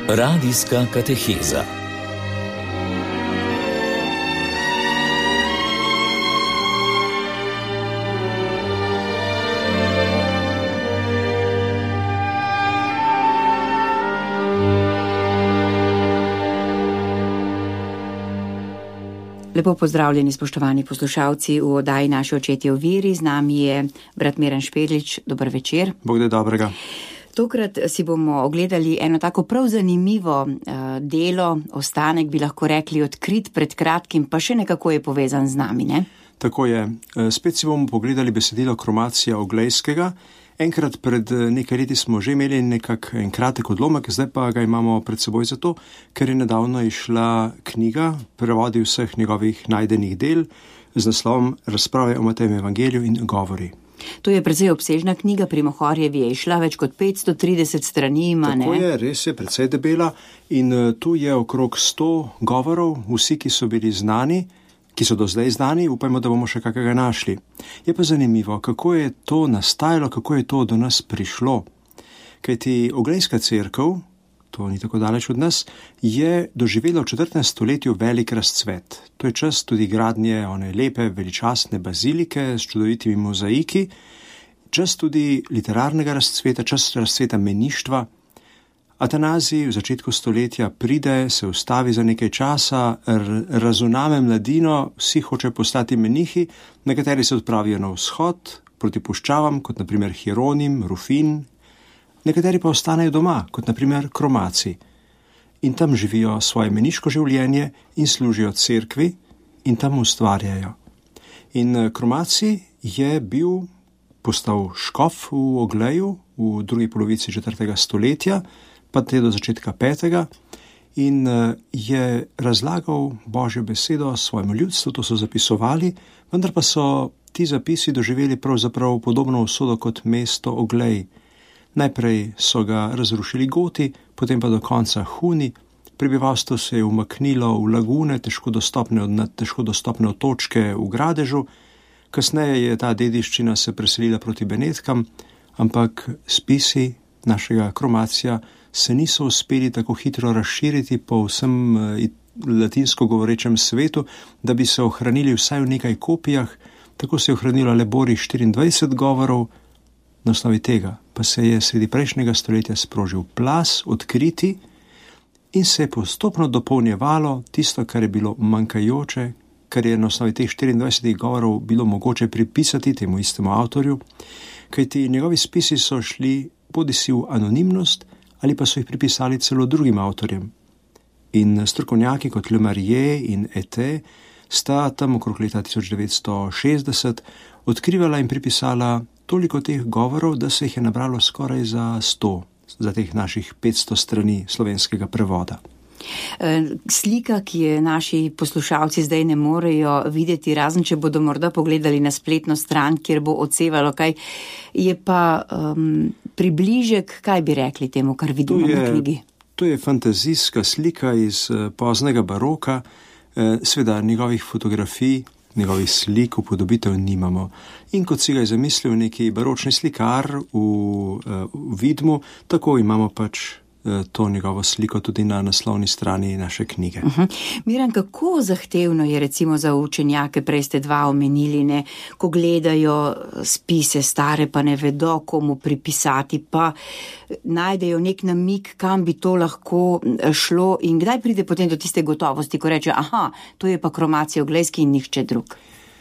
Radijska kateheza. Lepo pozdravljeni, spoštovani poslušalci, v oddaji Naši očetje v veri. Z nami je brat Miran Špedlič. Dober večer. Bog da dobrega. Tokrat si bomo ogledali eno tako prav zanimivo delo, ostanek bi lahko rekli odkrit pred kratkim, pa še nekako je povezan z nami, ne? Tako je. Spet si bomo pogledali besedilo Kromacija Oglejskega. Enkrat pred nekaj leti smo že imeli en kratek odlomek, zdaj pa ga imamo pred seboj zato, ker je nedavno išla knjiga, prevodi vseh njegovih najdenih del z naslovom Razprave o Matejevem evangeliju in govori. To je precej obsežna knjiga, pri Mohorjevi je išla, več kot 530 strani ima, ne? Tako je, res je, precej debela in tu je okrog 100 govorov, vsi, ki so bili znani, ki so do zdaj znani, upajmo, da bomo še kakega našli. Je pa zanimivo, kako je to nastajalo, kako je to do nas prišlo. Kajti Oglejska cerkev, to ni tako daleč od nas, je doživela v 4. stoletju velik razcvet. To je čas tudi gradnje one lepe, veličastne bazilike s čudovitimi mozaiki, čas tudi literarnega razcveta, čas razcveta meništva. Atanazij v začetku stoletja pride, se ustavi za nekaj časa, razuname mladino, vsi hočejo postati menihi, nekateri se odpravijo na vzhod, proti puščavam, kot naprimer Hieronim, Rufin, nekateri pa ostanejo doma, kot naprimer Kromaci. In tam živijo svoje meniško življenje in služijo cerkvi in tam ustvarjajo. In Kromaci je postal škof v Ogleju v drugi polovici 4. stoletja, pa te do začetka 5. in je razlagal Božjo besedo svojemu ljudstvu, to so zapisovali, vendar pa so ti zapisi doživeli pravzaprav podobno usodo kot mesto Oglej. Najprej so ga razrušili Goti, potem pa do konca Huni, prebivalstvo se je umaknilo v lagune, težko dostopne otočke v Gradežu, kasneje je ta dediščina se preselila proti Benetkam, ampak spisi našega Kromacija se niso uspeli tako hitro razširiti po vsem latinsko govorečem svetu, da bi se ohranili vsaj v nekaj kopijah. Tako se je ohranilo le borih 24 govorov, na osnovi tega pa se je sredi prejšnjega stoletja sprožil plaz odkriti in se je postopno dopolnjevalo tisto, kar je bilo manjkajoče, kar je na osnovi teh 24 govorov bilo mogoče pripisati temu istemu avtorju, kajti njegovi spisi so šli bodisi v anonimnost ali pa so jih pripisali celo drugim avtorjem. In strokovnjaki kot Le Marie in Ete sta tam okrog leta 1960 odkrivala in pripisala toliko teh govorov, da se jih je nabralo skoraj za 100, za teh naših 500 strani slovenskega prevoda. Slika, ki je naši poslušalci zdaj ne morejo videti, razen če bodo morda pogledali na spletno stran, kjer bo odsevalo, kaj je pa približek, kaj bi rekli temu, kar vidimo na knjigi? To je fantazijska slika iz poznega baroka, seveda njegovih fotografij, njegovih slik, upodobitev nimamo. In kot si ga je zamislil neki baročni slikar v Vidmu, tako imamo pač to njegovo sliko tudi na naslovni strani naše knjige. Miran, kako zahtevno je recimo za učenjake, prej ste dva omenili, ne, ko gledajo spise stare, pa ne vedo, komu pripisati, pa najdejo nek namig, kam bi to lahko šlo in kdaj pride potem do tiste gotovosti, ko reče, to je pa Kromacija Oglejski in nihče drug.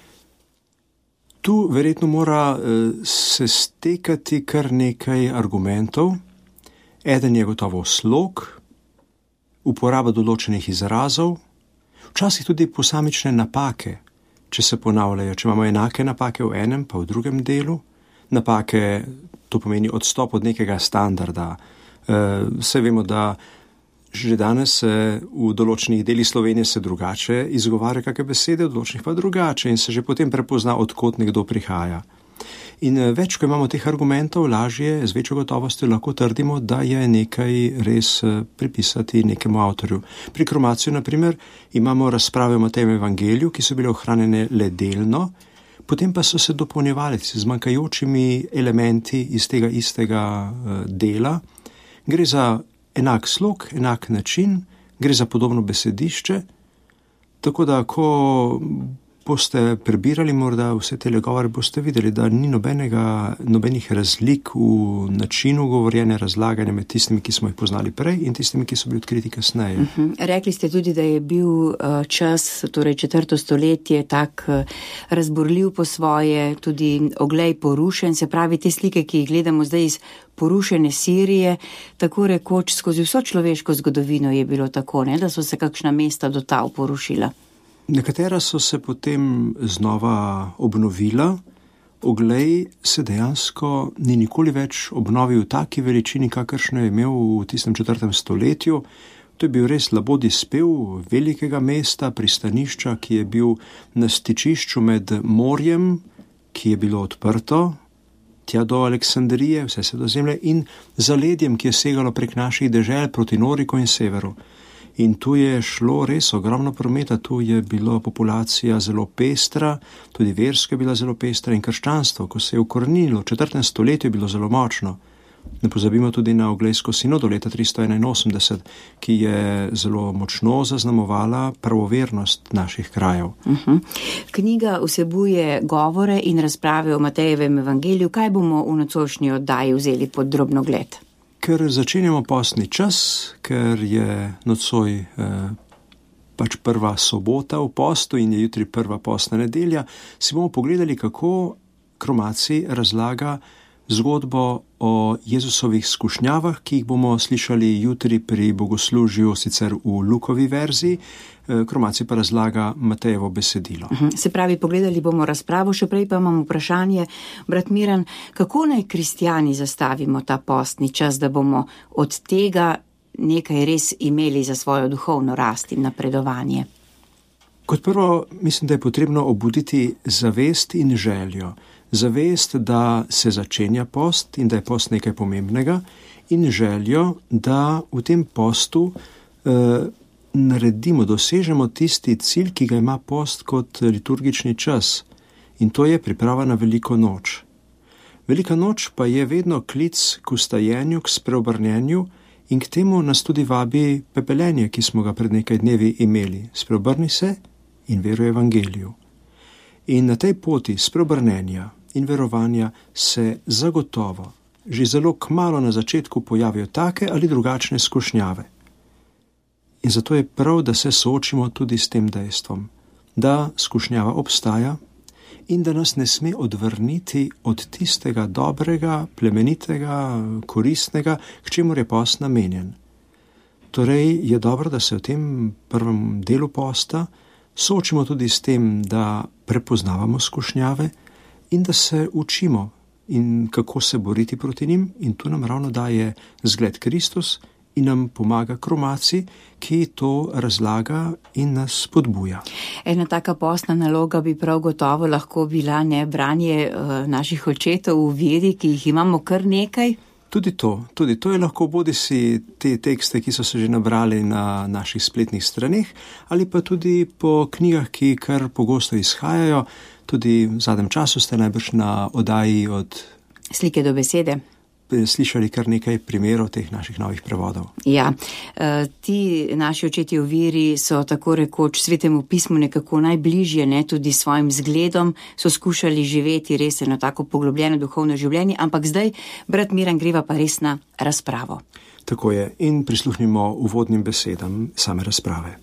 Tu verjetno mora se stekati kar nekaj argumentov. Eden je gotovo slog, uporaba določenih izrazov, včasih tudi posamične napake, če se ponavljajo, če imamo enake napake v enem, pa v drugem delu. Napake, to pomeni odstop od nekega standarda. Saj vemo, da že danes v določenih delih Slovenije se drugače izgovarja kakšne besede, v določenih pa drugače in se že potem prepozna, odkot nekdo prihaja. In več, ko imamo teh argumentov, lažje, z večjo gotovostjo lahko trdimo, da je nekaj res pripisati nekemu avtorju. Pri Kromaciju, na primer, imamo razprave o Matejevem evangeliju, ki so bile ohranjene le delno, potem pa so se dopolnjevali z manjkajočimi elementi iz tega istega dela. Gre za enak slog, enak način, gre za podobno besedišče, tako da, ko boste prebirali morda vse te govore, boste videli, da ni nobenih razlik v načinu govorjenja, razlaganja med tistimi, ki smo jih poznali prej in tistimi, ki so bili odkriti kasneje. Rekli ste tudi, da je bil čas, torej 4. stoletje, tak razborljiv po svoje, tudi oglej porušen, se pravi, te slike, ki jih gledamo zdaj iz porušene Sirije, tako rekoč skozi vso človeško zgodovino je bilo tako, ne, da so se kakšna mesta do tal porušila. Nekatera so se potem znova obnovila, oglej se dejansko ni nikoli več obnovil v taki veličini, kakršno je imel v tistem 4. stoletju. To je bil res labodji spev velikega mesta, pristanišča, ki je bil na stičišču med morjem, ki je bilo odprto, tja do Aleksandrije, vse Sredozemlje, in zaledjem, ki je segalo prek naših dežel proti Noriku in severu. In tu je šlo res ogromno prometa, tu je bila populacija zelo pestra, tudi verska je bila zelo pestra in krščanstvo, ko se je ukorenilo v 4. stoletju, je bilo zelo močno. Ne pozabimo tudi na Oglejsko sinodo leta 381, ki je zelo močno zaznamovala pravovernost naših krajev. Knjiga vsebuje govore in razprave o Matejevem evangeliju. Kaj bomo v nocojšnji oddaji vzeli pod drobnogled? Ker začenjamo postni čas, ker je nocoj pač prva sobota v postu in je jutri prva postna nedelja, si bomo pogledali, kako Kromaci razlaga zgodbo o Jezusovih skušnjavah, ki jih bomo slišali jutri pri bogoslužju, sicer v Lukovi verziji, Kromaci pa razlaga Matejevo besedilo. Se pravi, pogledali bomo razpravo, še prej pa imam vprašanje, brat Miran, kako naj kristjani zastavimo ta postni čas, da bomo od tega nekaj res imeli za svojo duhovno rast in napredovanje? Kot prvo, mislim, da je potrebno obuditi zavest in željo. Zavest, da se začenja post in da je post nekaj pomembnega, in željo, da v tem postu naredimo, dosežemo tisti cilj, ki ga ima post kot liturgični čas, in to je priprava na veliko noč. Velika noč pa je vedno klic k vstajenju, k spreobrnjenju, in k temu nas tudi vabi pepelenje, ki smo ga pred nekaj dnevi imeli. Spreobrni se in veruj evangeliju. In na tej poti spreobrnenja in verovanja se zagotovo že zelo kmalu na začetku pojavijo take ali drugačne skušnjave. In zato je prav, da se soočimo tudi s tem dejstvom, da skušnjava obstaja in da nas ne sme odvrniti od tistega dobrega, plemenitega, koristnega, k čemur je post namenjen. Torej je dobro, da se v tem prvem delu posta soočimo tudi s tem, da prepoznavamo skušnjave in da se učimo, in kako se boriti proti njim, in tu nam ravno daje zgled Kristus in nam pomaga Kromaci, ki to razlaga in nas spodbuja. Ena taka postna naloga bi prav gotovo lahko bila branje naših očetov v veri, ki jih imamo kar nekaj. Tudi to je lahko bodisi te tekste, ki so se že nabrali na naših spletnih straneh, ali pa tudi po knjigah, ki kar pogosto izhajajo. Tudi v zadnjem času ste najbrž na oddaji od Slike do besede slišali kar nekaj primerov teh naših novih prevodov. Ja, ti naši očetje v veri so tako rekoč Svetemu pismu nekako najbližje, tudi svojim zgledom so skušali živeti res eno tako poglobljeno duhovno življenje, ampak zdaj, brat Miran, greva pa res na razpravo. Tako je, in prisluhnimo uvodnim besedam same razprave.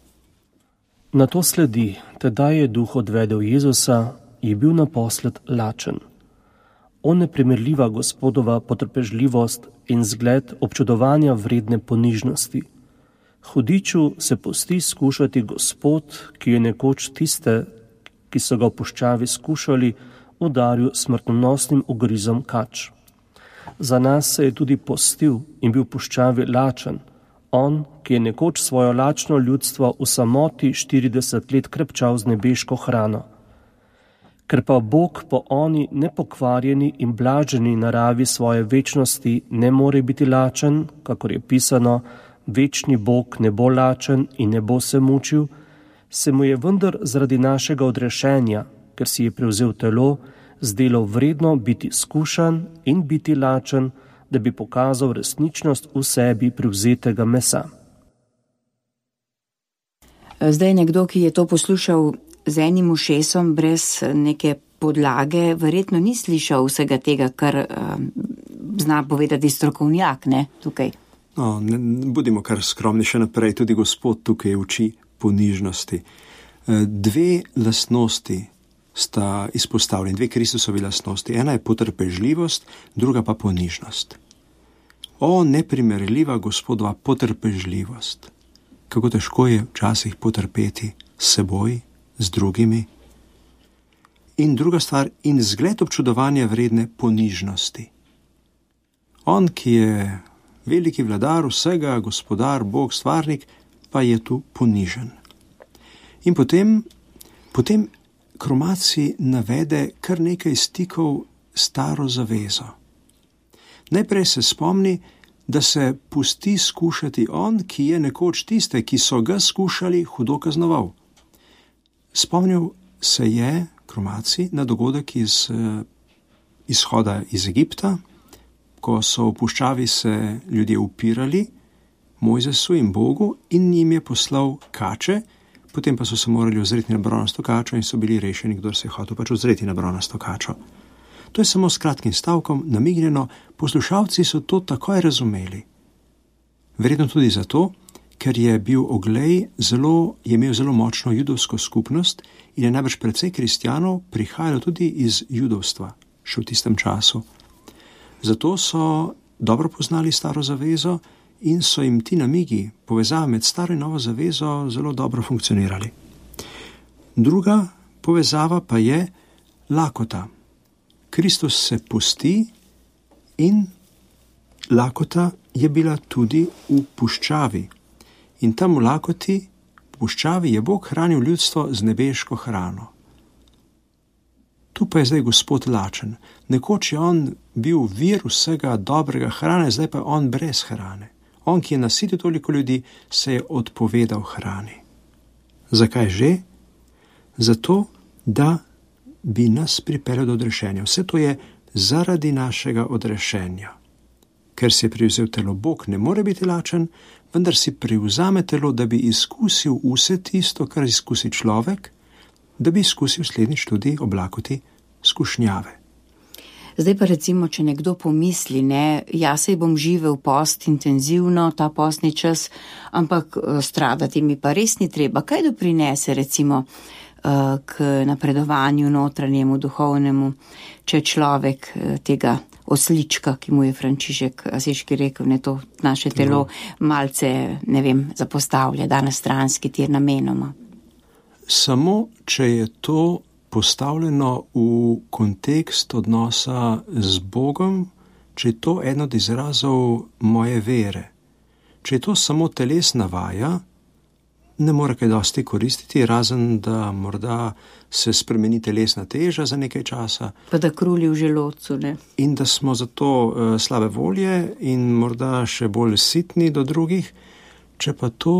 Na to sledi, tedaj je duh odvedel Jezusa, je bil naposled lačen. O neprimerljiva Gospodova potrpežljivost in zgled občudovanja vredne ponižnosti. Hudiču se pusti skušati Gospod, ki je nekoč tiste, ki so ga v puščavi skušali, udaril smrtonosnim ugrizom kač. Za nas se je tudi postil in bil v puščavi lačen, on, ki je nekoč svojo lačno ljudstvo v samoti 40 let krepčal z nebeško hrano. Ker pa Bog po oni nepokvarjeni in blaženi naravi svoje večnosti ne more biti lačen, kakor je pisano, večni Bog ne bo lačen in ne bo se mučil, se mu je vendar zaradi našega odrešenja, ker si je prevzel telo, zdelo vredno biti skušan in biti lačen, da bi pokazal resničnost v sebi privzetega mesa. Zdaj nekdo, ki je to poslušal z enim ušesom, brez neke podlage, verjetno ni slišal vsega tega, kar zna povedati strokovnjak, ne, tukaj. No, budimo kar skromni še naprej, tudi Gospod tukaj uči ponižnosti. Dve lastnosti sta izpostavljeni, dve Kristusovi lastnosti. Ena je potrpežljivost, druga pa ponižnost. O, neprimerljiva Gospodova potrpežljivost. Kako težko je včasih potrpeti s seboj, z drugimi. In druga stvar, in zgled občudovanja vredne ponižnosti. On, ki je veliki vladar vsega, gospodar, Bog, stvarnik, pa je tu ponižen. In potem Kromaci navede kar nekaj stikov staro zavezo. Najprej se spomni, da se pusti skušati on, ki je nekoč tiste, ki so ga skušali, hudo kaznoval. Spomnil se je Kromaci na dogodek iz izhoda iz Egipta, ko so v puščavi se ljudje upirali Mojzesu in Bogu in njim je poslal kače, potem pa so se morali ozreti na bronasto kačo in so bili rešeni, kdor se je hotel pač ozreti na bronasto kačo. To je samo s kratkim stavkom namignjeno, poslušalci so to takoj razumeli. Verjetno tudi zato, ker je bil Oglej je imel zelo močno judovsko skupnost in je najbrž precej kristjanov prihajalo tudi iz judovstva, še v tistem času. Zato so dobro poznali staro zavezo in so jim ti namigi, povezava med staro in novo zavezo, zelo dobro funkcionirali. Druga povezava pa je lakota. Kristus se pusti in lakota je bila tudi v puščavi. In tam v lakoti, v puščavi, je Bog hranil ljudstvo z nebeško hrano. Tu pa je zdaj Gospod lačen. Nekoč je on bil vir vsega dobrega hrane, zdaj pa je on brez hrane. On, ki je nasitil toliko ljudi, se je odpovedal hrani. Zakaj že? Zato, da bi nas pripeljal do odrešenja. Vse to je zaradi našega odrešenja. Ker si je privzel telo, Bog ne more biti lačen, vendar si privzame telo, da bi izkusil vse tisto, kar izkusi človek, da bi izkusil slednjič tudi oblakoti skušnjave. Zdaj pa recimo, če nekdo pomisli, jaz saj bom živel post intenzivno, ta postni čas, ampak stradati mi pa res ni treba. Kaj doprinese recimo k napredovanju notranjemu, duhovnemu, če človek tega oslička, ki mu je Frančišek Asiški rekel, to naše telo malce, zapostavlja, da na stranski tir namenoma. Samo, če je to postavljeno v kontekst odnosa z Bogom, če je to eden od izrazov moje vere. Če je to samo telesna vaja, ne more kaj dosti koristiti, razen da morda se spremeni telesna teža za nekaj časa. Pa da kruli v želodcu, ne? In da smo zato slabe volje in morda še bolj sitni do drugih. Če pa to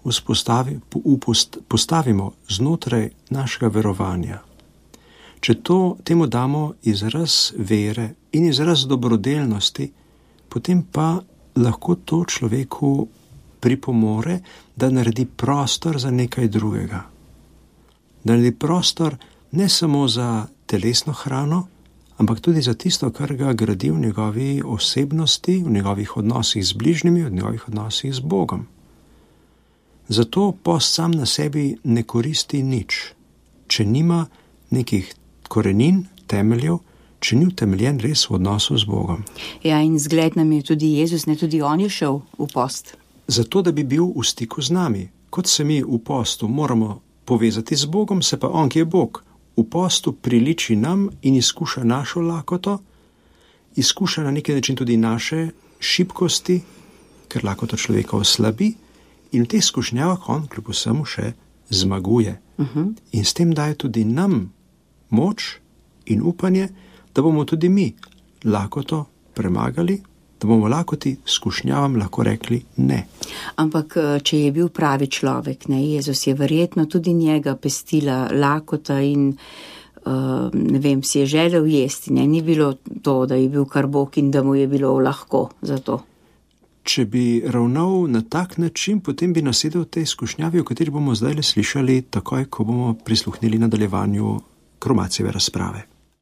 postavimo znotraj našega verovanja, če temu damo izraz vere in izraz dobrodelnosti, potem pa lahko to človeku pripomore, da naredi prostor za nekaj drugega. Da naredi prostor ne samo za telesno hrano, ampak tudi za tisto, kar ga gradi v njegovi osebnosti, v njegovih odnosih z bližnjimi, v njegovih odnosih z Bogom. Zato post sam na sebi ne koristi nič, če nima nekih korenin, temeljev, če ni utemeljen res v odnosu z Bogom. Ja, in zgled nam je tudi Jezus, tudi on je šel v post. Zato, da bi bil v stiku z nami. Kot se mi v postu moramo povezati z Bogom, se pa on, ki je Bog, v postu priliči nam in izkuša našo lakoto, izkuša na neki način tudi naše šibkosti, ker lakoto človeka oslabi, in v teh skušnjavah on kljub vsemu še zmaguje. In s tem daje tudi nam moč in upanje, da bomo tudi mi lakoto premagali, da bomo lakoti skušnjavam lahko rekli ne. Ampak, če je bil pravi človek, Jezus je verjetno tudi njega pestila lakota in ne vem, si je želel jesti, ne, ni bilo to, da je bil kar Bog in da mu je bilo lahko za to. Če bi ravnal na tak način, potem bi nasedel v tej izkušnjavi, o kateri bomo zdaj le slišali, takoj, ko bomo prisluhnili nadaljevanju Kromacijeve razprave.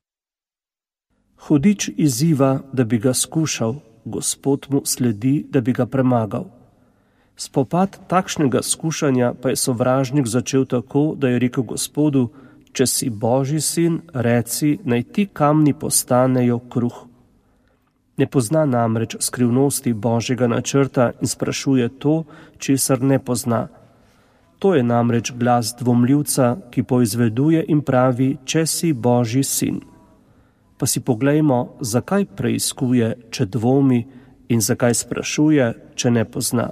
Hudič izziva, da bi ga skušal, Gospod mu sledi, da bi ga premagal. Spopad takšnega skušanja pa je sovražnik začel tako, da je rekel Gospodu: če si Božji sin, reci, naj ti kamni postanejo kruh. Ne pozna namreč skrivnosti Božjega načrta in sprašuje to, česar ne pozna. To je namreč glas dvomljivca, ki poizveduje in pravi, če si Božji sin. Pa si poglejmo, zakaj preiskuje, če dvomi, in zakaj sprašuje, če ne pozna.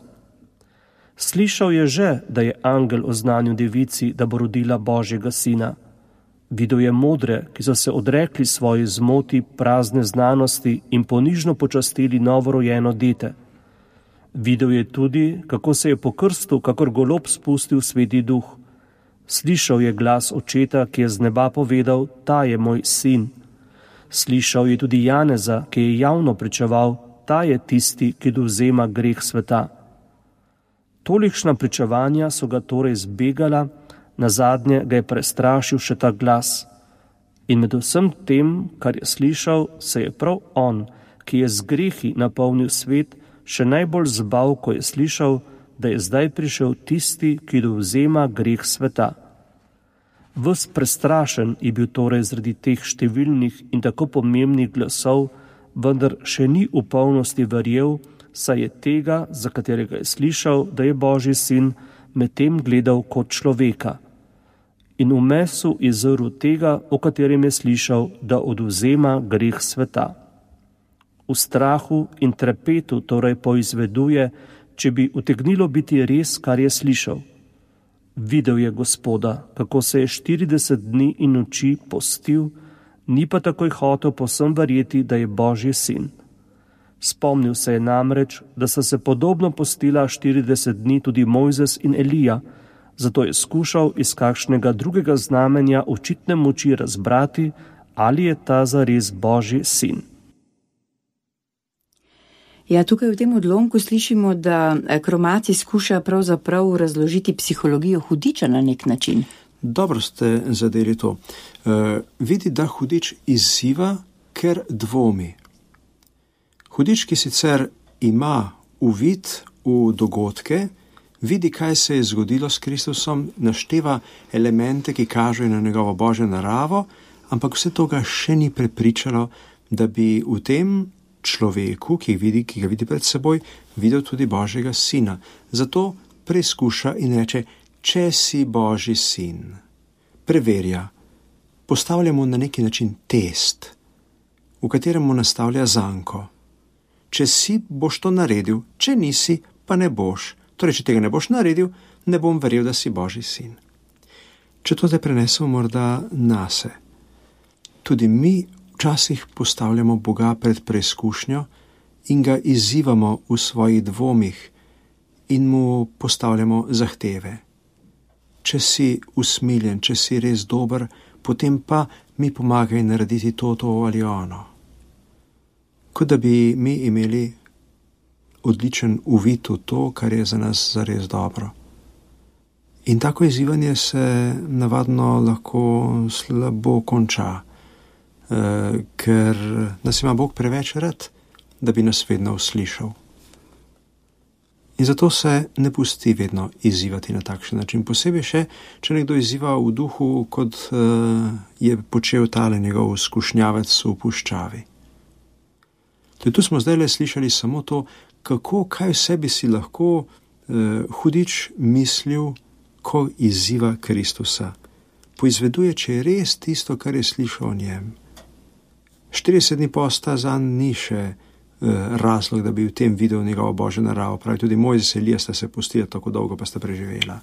Slišal je že, da je angel oznanil devici, da bo rodila Božjega sina. Videl je modre, ki so se odrekli svoji zmoti prazne znanosti in ponižno počastili novorojeno dete. Videl je tudi, kako se je po krstu, kakor golob spustil Sveti Duh. Slišal je glas očeta, ki je z neba povedal: ta je moj sin. Slišal je tudi Janeza, ki je javno pričeval: ta je tisti, ki dovzema greh sveta. Tolikšna pričevanja so ga torej zbegala, nazadnje ga je prestrašil še ta glas. In med vsem tem, kar je slišal, se je prav on, ki je z grehi napolnil svet, še najbolj zbal, ko je slišal, da je zdaj prišel tisti, ki dovzema greh sveta. Ves prestrašen je bil torej zaradi teh številnih in tako pomembnih glasov, vendar še ni v polnosti verjel, saj je tega, za katerega je slišal, da je Božji sin, medtem gledal kot človeka. In v mesu je zrl tega, o katerem je slišal, da odvzema greh sveta. V strahu in trepetu torej poizveduje, če bi utegnilo biti res, kar je slišal. Videl je Gospoda, kako se je 40 dni in noči postil, ni pa takoj hotel povsem verjeti, da je Božji sin. Spomnil se je namreč, da sta se podobno postila 40 dni tudi Mojzes in Elija, zato je skušal iz kakšnega drugega znamenja očitne moči razbrati, ali je ta zares Božji sin. Ja, tukaj v tem odlomku slišimo, da Kromacij skuša pravzaprav razložiti psihologijo hudiča na nek način. Dobro ste zadeli to. Vidi, da hudič izziva, ker dvomi. Hudič, ki sicer ima uvid v dogodke, vidi, kaj se je zgodilo s Kristusom, našteva elemente, ki kažejo na njegovo božjo naravo, ampak vse to ga še ni prepričalo, da bi v tem človeku, ki ga vidi pred seboj, videl tudi Božjega sina. Zato preizkuša in reče: če si Božji sin. Preverja, postavlja mu na neki način test, v katerem mu nastavlja zanko. Če si, boš to naredil, če nisi, pa ne boš. Torej, če tega ne boš naredil, ne bom verjel, da si Božji sin. Če to te prenesemo morda nase. Tudi mi včasih postavljamo Boga pred preizkušnjo in ga izzivamo v svojih dvomih in mu postavljamo zahteve. Če si usmiljen, če si res dober, potem pa mi pomagaj narediti to ali ono. Kot da bi mi imeli odličen uvid v to, kar je za nas zares dobro. In tako izzivanje se navadno lahko slabo konča, ker nas ima Bog preveč rad, da bi nas vedno uslišal. In zato se ne pusti vedno izzivati na takšen način. Posebej še, če nekdo izziva v duhu, kot je počel tale njegov skušnjavec v puščavi. Tu smo zdaj le slišali samo to, kaj vse bi si lahko hudič mislil, ko izziva Kristusa. Poizveduje, če je res tisto, kar je slišal o njem. 40 dni posta zanj ni še razlog, da bi v tem videl njegovo božjo naravo. Pravi, tudi Mojzes in Elija sta se pustila tako dolgo, pa sta preživela.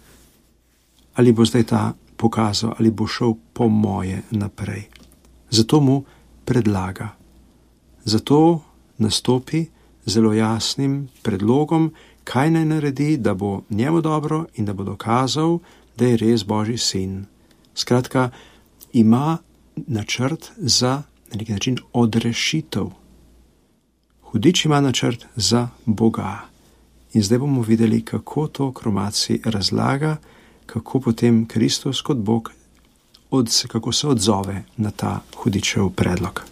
Ali bo zdaj ta pokazal, ali bo šel po moje naprej. Zato mu predlaga. Zato nastopi zelo jasnim predlogom, kaj naj naredi, da bo njemu dobro in da bo dokazal, da je res Božji sin. Skratka, ima načrt za na neki način odrešitev. Hudič ima načrt za Boga. In zdaj bomo videli, kako to Kromaci razlaga, kako potem Kristus kot Bog, kako se odzove na ta hudičev predlog.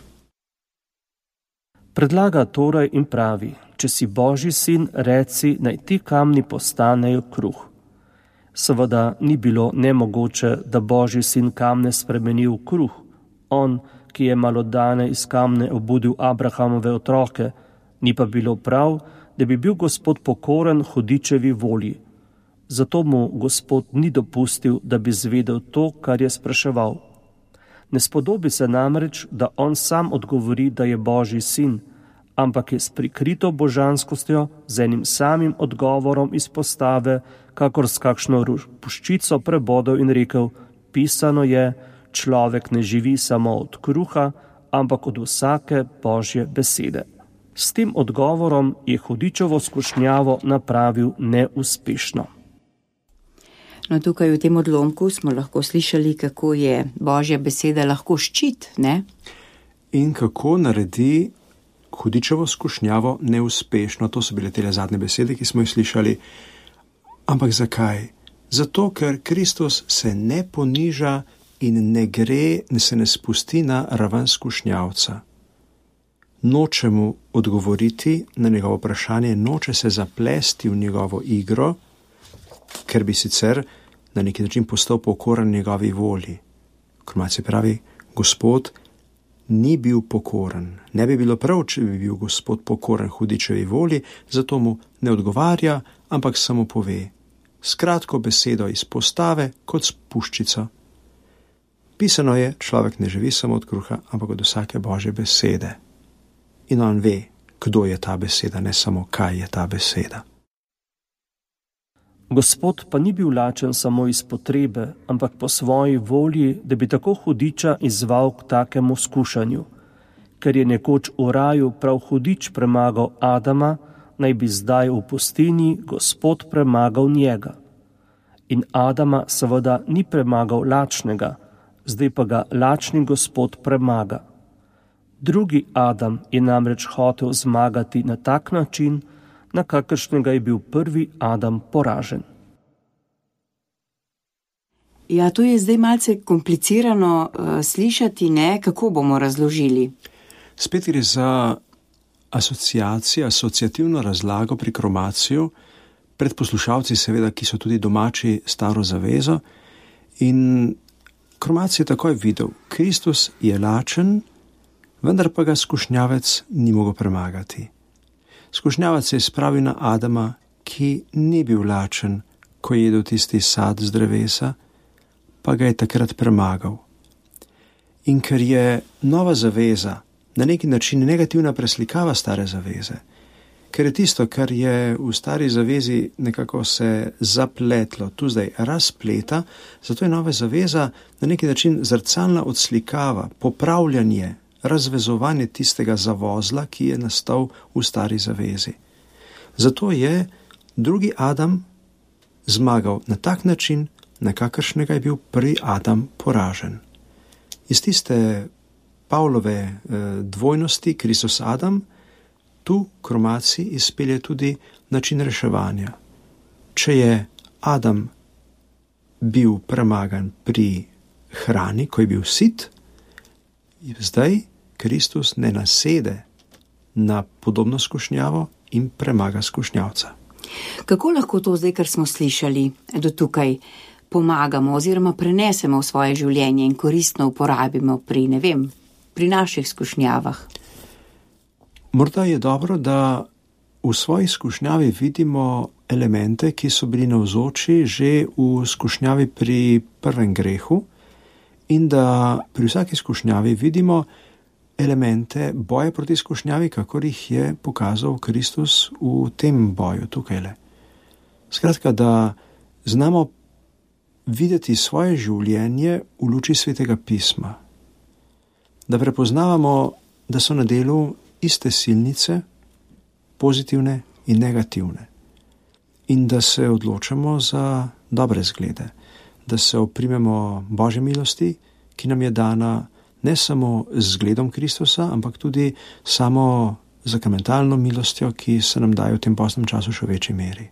Predlaga torej in pravi, če si Božji sin, reci, naj ti kamni postanejo kruh. Seveda ni bilo nemogoče, da Božji sin kamne spremeni v kruh. On, ki je malodane iz kamne obudil Abrahamove otroke, ni pa bilo prav, da bi bil Gospod pokoren hudičevi volji. Zato mu Gospod ni dopustil, da bi zvedel to, kar je spraševal. Ne spodobi se namreč, da on sam odgovori, da je Božji sin, ampak je s prikrito božanskostjo z enim samim odgovorom izpostave, kakor s kakšno puščico prebodel in rekel, pisano je, človek ne živi samo od kruha, ampak od vsake Božje besede. S tem odgovorom je hudičevo skušnjavo napravil neuspešno. No, tukaj v tem odlomku smo lahko slišali, kako je Božja beseda lahko ščit, ne? In kako naredi hudičevo skušnjavo neuspešno. To so bile te zadnje besede, ki smo jih slišali. Ampak zakaj? Zato, ker Kristus se ne poniža in se ne spusti na raven skušnjavca. Noče mu odgovoriti na njegovo vprašanje, noče se zaplesti v njegovo igro, ker bi sicer na neki način postal pokoren njegovi volji. Kromaci pravi, Gospod ni bil pokoren. Ne bi bilo prav, če bi bil Gospod pokoren hudičevi volji, zato mu ne odgovarja, ampak samo pove. S kratko besedo izpostave kot s puščico. Pisano je, človek ne živi samo od kruha, ampak od vsake Božje besede. In on ve, kdo je ta beseda, ne samo kaj je ta beseda. Gospod pa ni bil lačen samo iz potrebe, ampak po svoji volji, da bi tako hudiča izzval k takemu skušanju. Ker je nekoč v raju prav hudič premagal Adama, naj bi zdaj v pustinji Gospod premagal njega. In Adama seveda ni premagal lačnega, zdaj pa ga lačni Gospod premaga. Drugi Adam je namreč hotel zmagati na tak način, na kakršnega je bil prvi Adam poražen. Ja, to je zdaj malce komplicirano slišati, ne? Kako bomo razložili? Spet gre za asociativno razlago pri Kromaciju, pred poslušalci seveda, ki so tudi domači staro zavezo. In Kromacij je takoj videl, Kristus je lačen, vendar pa ga skušnjavec ni mogel premagati. Skušnjavac se je spravil na Adama, ki ni bil lačen, ko je jedel tisti sad z drevesa, pa ga je takrat premagal. In ker je nova zaveza na neki način negativna preslikava stare zaveze, ker je tisto, kar je v stari zavezi nekako se zapletlo, tu zdaj razpleta, zato je nova zaveza na neki način zrcalna odslikava, popravljanje, razvezovanje tistega zavozla, ki je nastal v stari zavezi. Zato je drugi Adam zmagal na tak način, na kakršnega je bil prvi Adam poražen. Iz tiste Pavlove dvojnosti Kristus Adam, tu Kromacij izpelje tudi način reševanja. Če je Adam bil premagan pri hrani, ko je bil sit, zdaj Kristus ne nasede na podobno skušnjavo in premaga skušnjavca. Kako lahko to zdaj, kar smo slišali, do tukaj pomagamo oziroma prenesemo v svoje življenje in koristno uporabimo pri naših skušnjavah? Morda je dobro, da v svoji skušnjavi vidimo elemente, ki so bili navzoči že v skušnjavi pri prvem grehu, in da pri vsaki skušnjavi vidimo elemente boja proti skušnjavi, kakor jih je pokazal Kristus v tem boju tukajle. Skratka, da znamo videti svoje življenje v luči Svetega pisma. Da prepoznavamo, da so na delu iste silnice, pozitivne in negativne. In da se odločamo za dobre zglede. Da se oprimemo Božje milosti, ki nam je dana ne samo z zgledom Kristusa, ampak tudi samo zakramentalno milostjo, ki se nam daje v tem postnem času še v večji meri.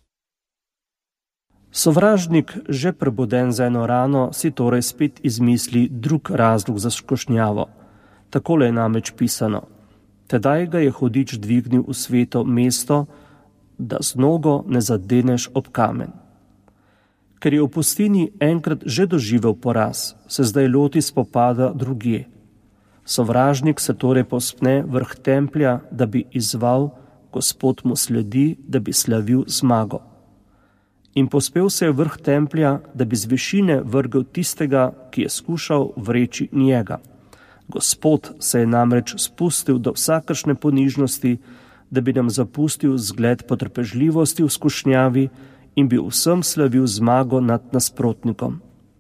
Sovražnik, že prebuden za eno rano, si torej spet izmisli drug razlog za skušnjavo. Takole je namreč pisano: Tedaj ga je hudič dvignil v sveto mesto, da z nogo ne zadeneš ob kamen. Ker je v pustini enkrat že doživel poraz, se zdaj loti spopada drugje. Sovražnik se torej povzpne vrh templja, da bi izzval, Gospod mu sledi, da bi slavil zmago. In povzpel se je vrh templja, da bi z višine vrgel tistega, ki je skušal vreči njega. Gospod se je namreč spustil do vsakršne ponižnosti, da bi nam zapustil zgled potrpežljivosti v skušnjavi in bi vsem slavil zmago nad nasprotnikom.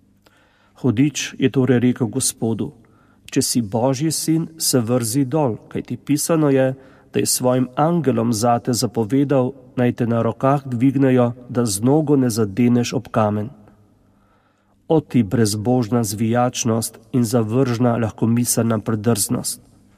Hudič je torej rekel Gospodu: Če si Božji sin, se vrzi dol, kajti pisano je, da je svojim angelom zate zapovedal, naj te na rokah dvignejo, da z nogo ne zadeneš ob kamen. O ti brezbožna zvijačnost in zavržna lahkomiselna predrznost.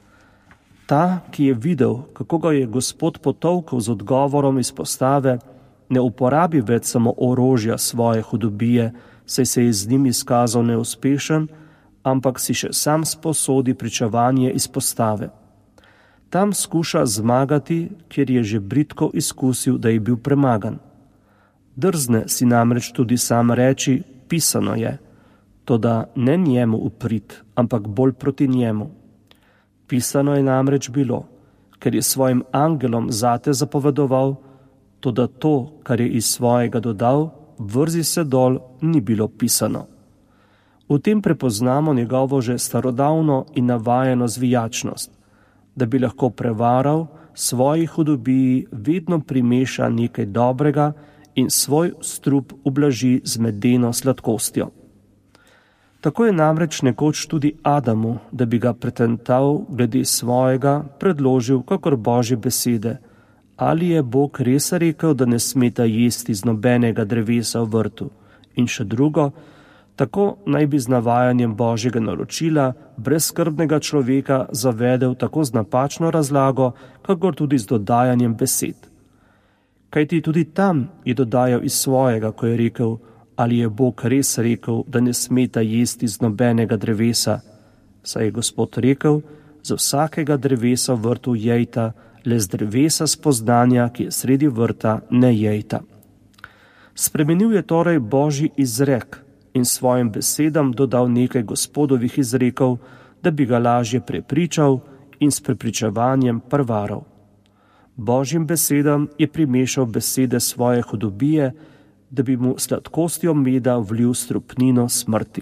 Ta, ki je videl, kako ga je Gospod potolkel z odgovorom iz postave, ne uporabi več samo orožja svoje hudobije, saj se je z njim izkazal neuspešen, ampak si še sam sposodi pričevanje iz postave. Tam skuša zmagati, kjer je že bridko izkusil, da je bil premagan. Drzne si namreč tudi sam reči: pisano je, toda ne njemu v prid, ampak bolj proti njemu. Pisano je namreč bilo: ker je svojim angelom zate zapovedoval, toda to, kar je iz svojega dodal, vrzi se dol, ni bilo pisano. V tem prepoznamo njegovo že starodavno in navajeno zvijačnost, da bi lahko prevaral, svoji hudobiji vedno primeša nekaj dobrega in svoj strup ublaži z medeno sladkostjo. Tako je namreč nekoč tudi Adamu, da bi ga pretental glede svojega, predložil kakor Božje besede: ali je Bog res rekel, da ne smeta jesti z nobenega drevesa v vrtu? In še drugo: tako naj bi z navajanjem Božjega naročila brezskrbnega človeka zavedel tako z napačno razlago, kakor tudi z dodajanjem besed. Kajti tudi tam je dodajal iz svojega, ko je rekel: ali je Bog res rekel, da ne smeta jesti z nobenega drevesa? Saj je Gospod rekel: z vsakega drevesa v vrtu jejta, le z drevesa spoznanja, ki je sredi vrta, ne jejta. Spremenil je torej Božji izrek in svojim besedam dodal nekaj Gospodovih izrekov, da bi ga lažje prepričal in s prepričevanjem prevaral. Božjim besedam je primešal besede svoje hudobije, da bi mu sladkostjo meda vlil strupnino smrti.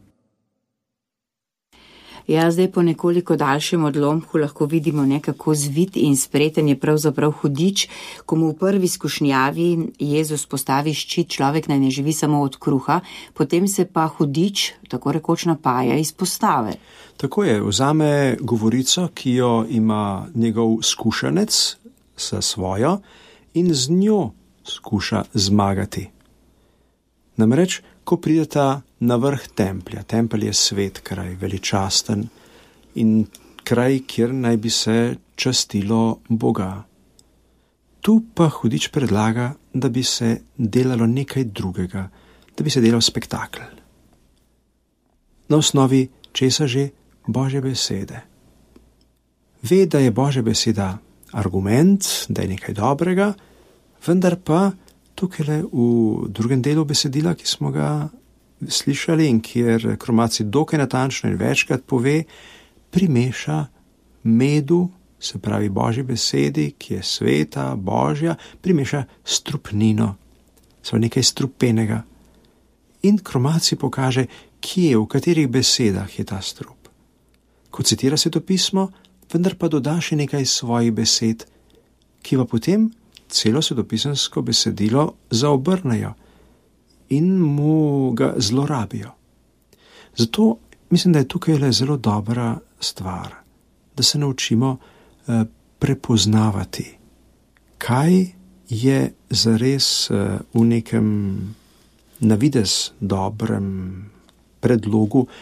Ja, zdaj po nekoliko daljšem odlomku lahko vidimo nekako zvit in spreten je pravzaprav hudič, ko mu v prvi skušnjavi Jezus postavi ščit, človek naj ne živi samo od kruha, potem se pa hudič tako rekoč napaja iz postave. Tako je, vzame govorico, ki jo ima njegov skušanec s svojo in z njo skuša zmagati. Namreč, ko prideta na vrh templja, tempelj je svet kraj, veličasten in kraj, kjer naj bi se častilo Boga. Tu pa hudič predlaga, da bi se delalo nekaj drugega, da bi se delal spektakel. Na osnovi česa že? Božje besede. Ve, da je Božja beseda argument, da je nekaj dobrega, vendar pa tukaj v drugem delu besedila, ki smo ga slišali in kjer Kromaci dokaj natančno in večkrat pove, primeša medu, se pravi Božji besedi, ki je sveta, Božja, primeša strupnino, so nekaj strupenega. In Kromaci pokaže, kje, v katerih besedah je ta strup. Ko citira Svetopismo, vendar pa doda še nekaj svojih besed, ki pa potem celo svetopisemsko besedilo zaobrnejo in mu ga zlorabijo. Zato mislim, da je tukaj le zelo dobra stvar, da se naučimo prepoznavati, kaj je zares v nekem navidez dobrem predlogu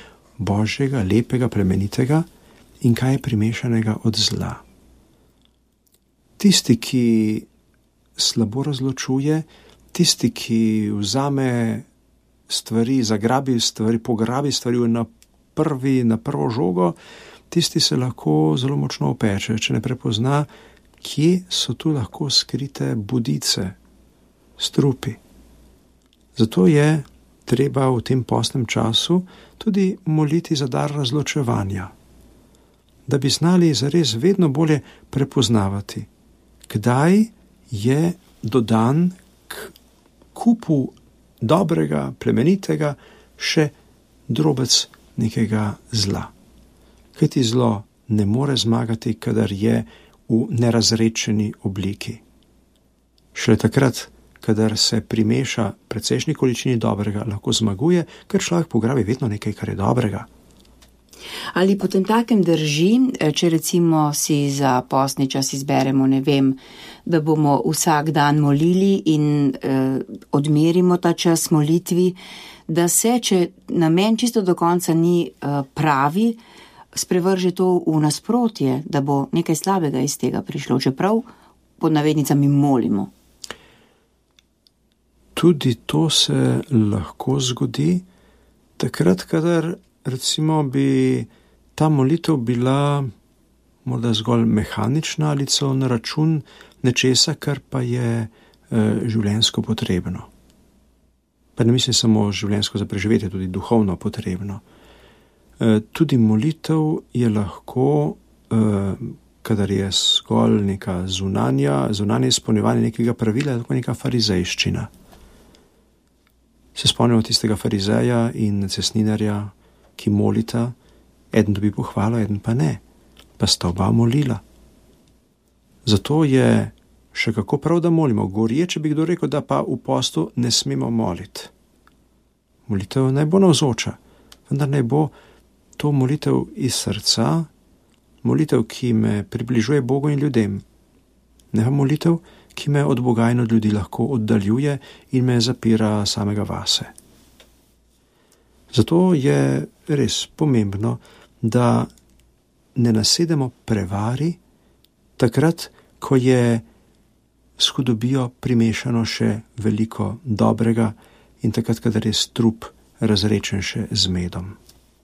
božjega, lepega, plemenitega in kaj je primešanega od zla. Tisti, ki slabo razločuje, tisti, ki vzame stvari, zagrabi stvari, pograbi stvari na prvo žogo, tisti se lahko zelo močno opeče, če ne prepozna, kje so tu lahko skrite budice, strupi. Zato je treba v tem postnem času tudi moliti za dar razločevanja, da bi znali zares vedno bolje prepoznavati, kdaj je dodan k kupu dobrega, plemenitega še drobec nekega zla. Kajti zlo ne more zmagati, kadar je v nerazrečeni obliki. Šele takrat, kadar se primeša precejšnji količini dobrega, lahko zmaguje, ker človek pograbi vedno nekaj, kar je dobrega. Ali potem takem drži, če recimo si za postni čas izberemo, da bomo vsak dan molili in odmerimo ta čas molitvi, da se, če namen čisto do konca ni pravi, sprevrže to v nasprotje, da bo nekaj slabega iz tega prišlo, čeprav pod navednicami molimo. Tudi to se lahko zgodi, takrat, kadar recimo bi ta molitev bila morda zgolj mehanična ali celo na račun nečesa, kar pa je življenjsko potrebno. Pa ne mislim samo življenjsko za preživetje, tudi duhovno potrebno. Tudi molitev je lahko, kadar je zgolj neka zunanje izpolnjevanje nekega pravila, tako neka farizejščina. Se spomnimo tistega farizeja in cestninarja, ki molita, eden dobi pohvalo, eden pa ne, pa sta oba molila. Zato je še kako prav, da molimo. Gorje, če bi kdo rekel, da pa v postu ne smemo moliti. Molitev naj bo navzoča, vendar naj bo to molitev iz srca, molitev, ki me približuje Bogu in ljudem. Ne pa molitev, ki me od Boga in od ljudi lahko oddaljuje in me zapira samega vase. Zato je res pomembno, da ne nasedemo prevari takrat, ko je s hudobijo primešano še veliko dobrega in takrat, kadar je strup razrečen še z medom.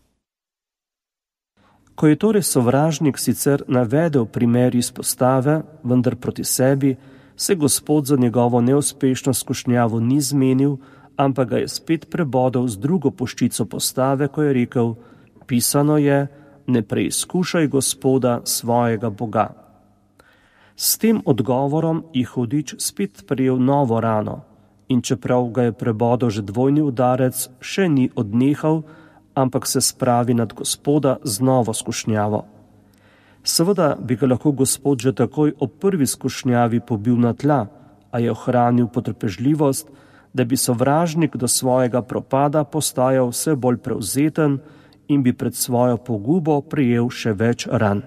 Ko je torej sovražnik sicer navedel primer izpostave, vendar proti sebi, se Gospod za njegovo neuspešno skušnjavo ni zmenil, ampak ga je spet prebodel z drugo puščico postave, ko je rekel: pisano je, ne preizkušaj Gospoda svojega Boga. S tem odgovorom je hudič spet prejel novo rano in čeprav ga je prebodel že dvojni udarec, še ni odnehal, ampak se spravi nad Gospoda z novo skušnjavo. Seveda bi ga lahko Gospod že takoj ob prvi skušnjavi pobil na tla, a je ohranil potrpežljivost, da bi sovražnik do svojega propada postajal vse bolj prevzeten in bi pred svojo pogubo prejel še več ran.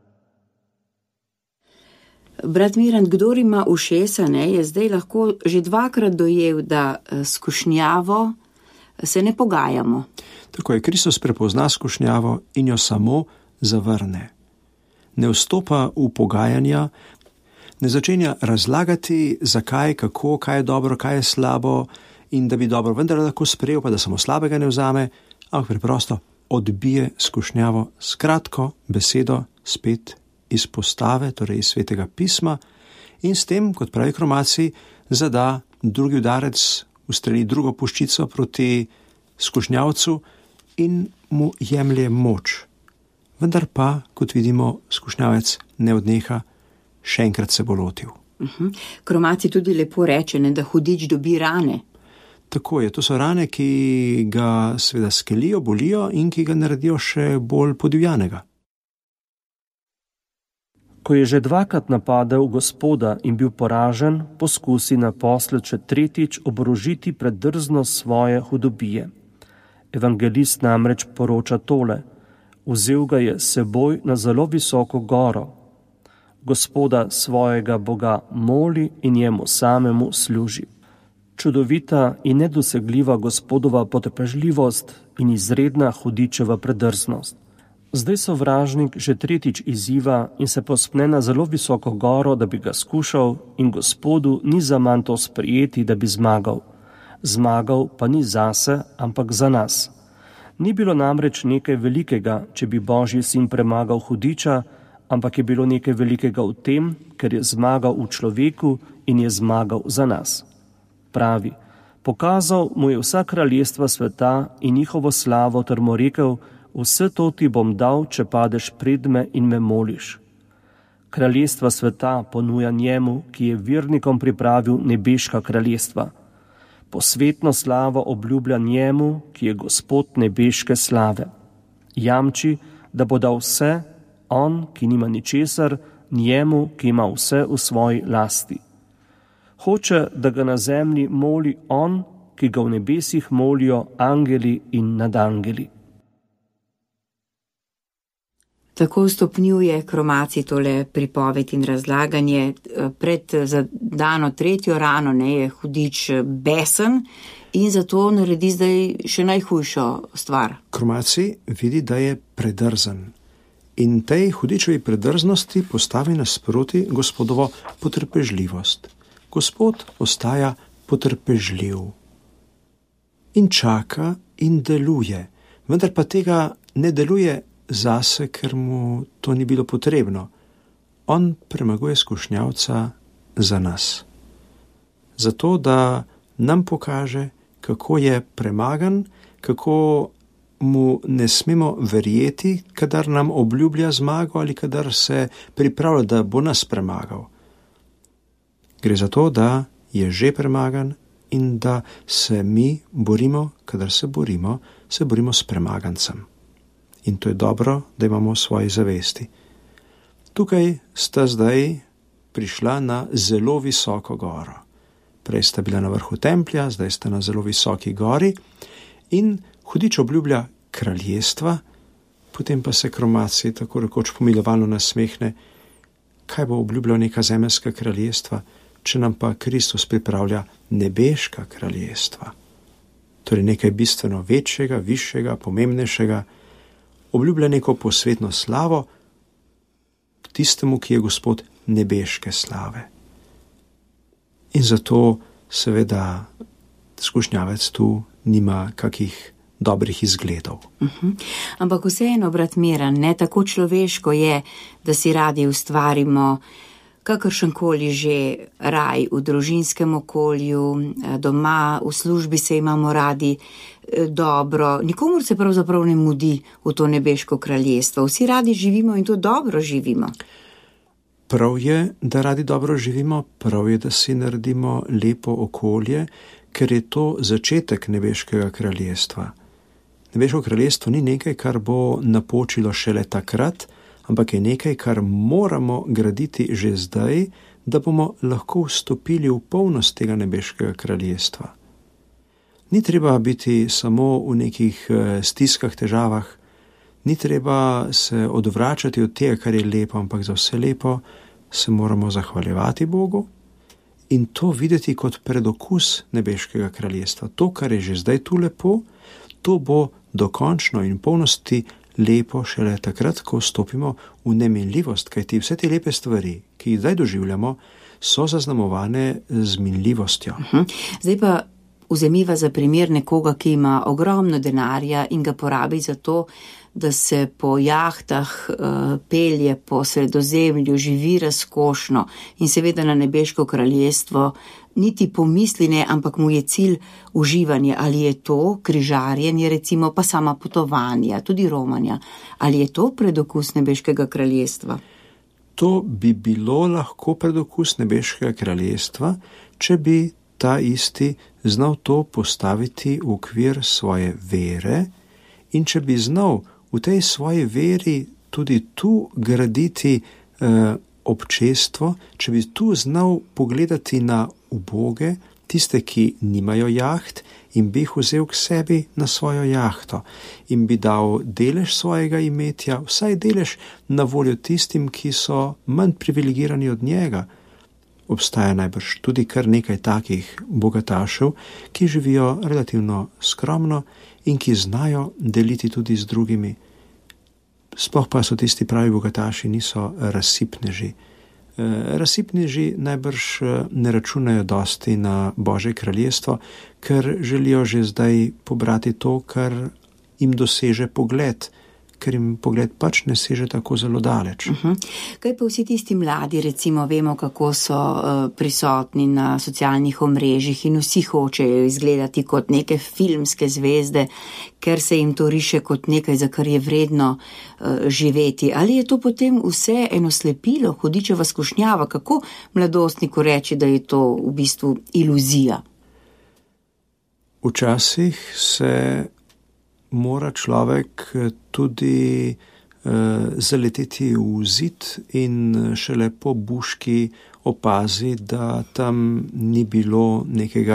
Brat Miran, kdor ima ušesa, je zdaj lahko že dvakrat dojel, da skušnjavo se ne pogajamo. Tako je, Kristus prepozna skušnjavo in jo samo zavrne. Ne vstopa v pogajanja, ne začenja razlagati, zakaj, kako, kaj je dobro, kaj je slabo in da bi dobro vendar lahko sprejel, pa da samo slabega ne vzame, ampak preprosto odbije skušnjavo s kratko besedo spet iz postave, torej iz Svetega pisma, in s tem, kot pravi Kromaci, zada drugi udarec, ustreli drugo puščico proti skušnjavcu in mu jemlje moč. Vendar pa, kot vidimo, skušnjavec ne odneha, še enkrat se bo lotil. Kromaci tudi lepo reče, da hudič dobi rane. Tako je, to so rane, ki ga seveda skelijo, bolijo in ki ga naredijo še bolj podivjanega. Ko je že dvakrat napadel Gospoda in bil poražen, poskusi naposled še tretjič oborožiti predrznost svoje hudobije. Evangelist namreč poroča tole: vzel ga je seboj na zelo visoko goro. Gospoda svojega Boga moli in njemu samemu služi. čudovita in nedosegljiva Gospodova potrpežljivost in izredna hudičeva predrznost. Zdaj sovražnik že tretjič izziva in se povzpne na zelo visoko goro, da bi ga skušal, in Gospodu ni zaman to sprejeti, da bi zmagal. Zmagal pa ni zase, ampak za nas. Ni bilo namreč nekaj velikega, če bi Božji sin premagal hudiča, ampak je bilo nekaj velikega v tem, ker je zmagal v človeku in je zmagal za nas. Pravi, pokazal mu je vsa kraljestva sveta in njihovo slavo ter mu rekel, vse to ti bom dal, če padeš pred me in me moliš. Kraljestva sveta ponuja njemu, ki je vernikom pripravil nebeška kraljestva. Posvetno slavo obljublja njemu, ki je Gospod nebeške slave. Jamči, da bo dal vse, on, ki nima ničesar, njemu, ki ima vse v svoji lasti. Hoče, da ga na zemlji moli on, ki ga v nebesih molijo angeli in nadangeli. Tako stopnjuje Kromaci tole pripoved in razlaganje. Pred dano tretjo rano je hudič besen in zato naredi zdaj še najhujšo stvar. Kromaci vidi, da je predrzen in tej hudičevi predrznosti postavi nasproti Gospodovo potrpežljivost. Gospod ostaja potrpežljiv in čaka in deluje, vendar pa tega ne deluje zase, ker mu to ni bilo potrebno. On premaguje skušnjavca za nas. Zato, da nam pokaže, kako je premagan, kako mu ne smemo verjeti, kadar nam obljublja zmago ali kadar se pripravlja, da bo nas premagal. Gre za to, da je že premagan in da se mi borimo, kadar se borimo s premagancem. In to je dobro, da imamo v svoji zavesti. Tukaj sta zdaj prišla na zelo visoko goro. Prej sta bila na vrhu templja, zdaj sta na zelo visoki gori in hudič obljublja kraljestva, potem pa se Kromaci tako rekoč pomilovalno nasmehne, kaj bo obljubljal neka zemeljska kraljestva, če nam pa Kristus pripravlja nebeška kraljestva. Torej nekaj bistveno večjega, višjega, pomembnejšega, obljublja neko posvetno slavo tistemu, ki je Gospod nebeške slave. In zato seveda skušnjavec tu nima kakih dobrih izgledov. Ampak vseeno, brat Miran, ne tako človeško je, da si radi ustvarimo kakršenkoli že raj v družinskem okolju, doma, v službi se imamo radi dobro. Nikomur se pravzaprav ne mudi v to nebeško kraljestvo. Vsi radi živimo in to dobro živimo. Prav je, da radi dobro živimo, prav je, da si naredimo lepo okolje, ker je to začetek nebeškega kraljestva. Nebeško kraljestvo ni nekaj, kar bo napočilo šele takrat, ampak je nekaj, kar moramo graditi že zdaj, da bomo lahko vstopili v polnost tega nebeškega kraljestva. Ni treba biti samo v nekih stiskah, težavah, ni treba se odvračati od tega, kar je lepo, ampak za vse lepo se moramo zahvaljevati Bogu in to videti kot predokus nebeškega kraljestva. To, kar je že zdaj tu lepo, to bo dokončno in polnosti lepo šele takrat, ko vstopimo v neminljivost, kajti vse te lepe stvari, ki jih zdaj doživljamo, so zaznamovane z minljivostjo. Zdaj pa vzemiva za primer nekoga, ki ima ogromno denarja in ga porabi za to, da se po jahtah pelje po Sredozemlju, živi razkošno in seveda na nebeško kraljestvo niti pomisli ne, ampak mu je cilj uživanje. Ali je to križarjenje, recimo, pa sama potovanja, tudi romanja? Ali je to predokus nebeškega kraljestva? To bi bilo lahko predokus nebeškega kraljestva, če bi ta isti znal to postaviti v okvir svoje vere in če bi znal v tej svoji veri tudi tu graditi občestvo, če bi tu znal pogledati na uboge, tiste, ki nimajo jaht, in bi jih vzel k sebi na svojo jahto in bi dal delež svojega imetja, vsaj delež na voljo tistim, ki so manj privilegirani od njega. obstaja najbrž tudi kar nekaj takih bogatašev, ki živijo relativno skromno in ki znajo deliti tudi z drugimi. Sploh pa so tisti pravi bogataši, niso razsipneži. Razsipneži najbrž ne računajo dosti na Božje kraljestvo, ker želijo že zdaj pobrati to, kar jim doseže pogled, ker jim pogled pač ne seže tako zelo daleč. Kaj pa vsi tisti mladi, recimo, vemo, kako so prisotni na socialnih omrežjih in vsi hočejo izgledati kot neke filmske zvezde, ker se jim to riše kot nekaj, za kar je vredno živeti. Ali je to potem vse eno slepilo, hudičeva skušnjava? Kako mladostniku reči, da je to v bistvu iluzija? Včasih se mora človek tudi zaleteti v zid in šele po buški opazi, da tam ni bilo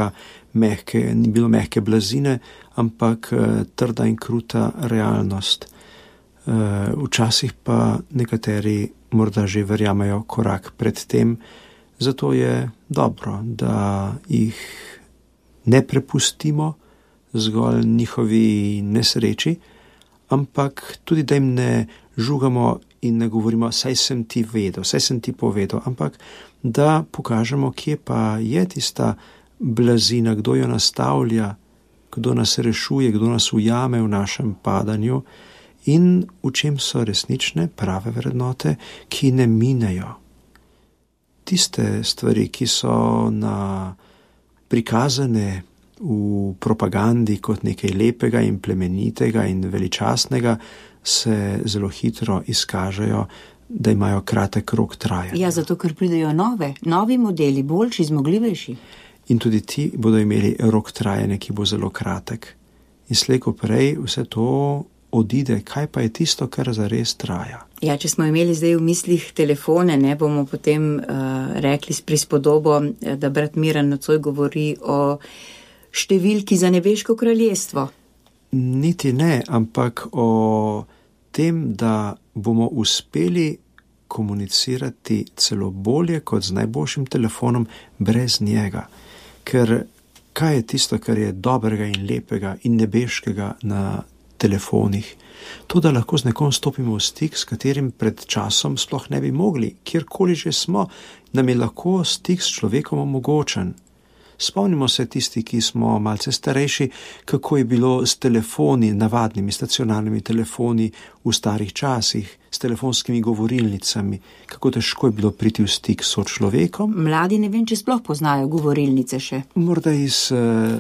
mehke blazine, ampak trda in kruta realnost. Včasih pa nekateri morda že verjamejo korak pred tem, zato je dobro, da jih ne prepustimo zgolj njihovi nesreči, ampak tudi, da jim ne žugamo in ne govorimo, saj sem ti vedel, saj sem ti povedal, ampak da pokažemo, kje pa je tista blazina, kdo jo nastavlja, kdo nas rešuje, kdo nas ujame v našem padanju in v čem so resnične prave vrednote, ki ne minejo. Tiste stvari, ki so prikazane v propagandi kot nekaj lepega in plemenitega in veličastnega, se zelo hitro izkažejo, da imajo kratek rok trajanja. Ja, zato ker pridejo novi modeli, boljši, zmogljivejši. In tudi ti bodo imeli rok trajanja, ki bo zelo kratek. In slej ko prej vse to odide, kaj pa je tisto, kar zares traja. Ja, če smo imeli zdaj v mislih telefone, ne bomo potem rekli s prispodobo, da brat Miran nocoj govori o številki za nebeško kraljestvo. Niti ne, ampak o tem, da bomo uspeli komunicirati celo bolje kot z najboljšim telefonom brez njega. Ker kaj je tisto, kar je dobrega in lepega in nebeškega na telefonih? To, da lahko z nekom stopimo v stik, s katerim pred časom sploh ne bi mogli, kjerkoli že smo, nam je lahko stik s človekom omogočen. Spomnimo se tisti, ki smo malce starejši, kako je bilo s telefoni, navadnimi stacionarnimi telefoni v starih časih, s telefonskimi govorilnicami, kako težko je bilo priti v stik s človekom. Mladi ne vem, če sploh poznajo govorilnice še. Morda iz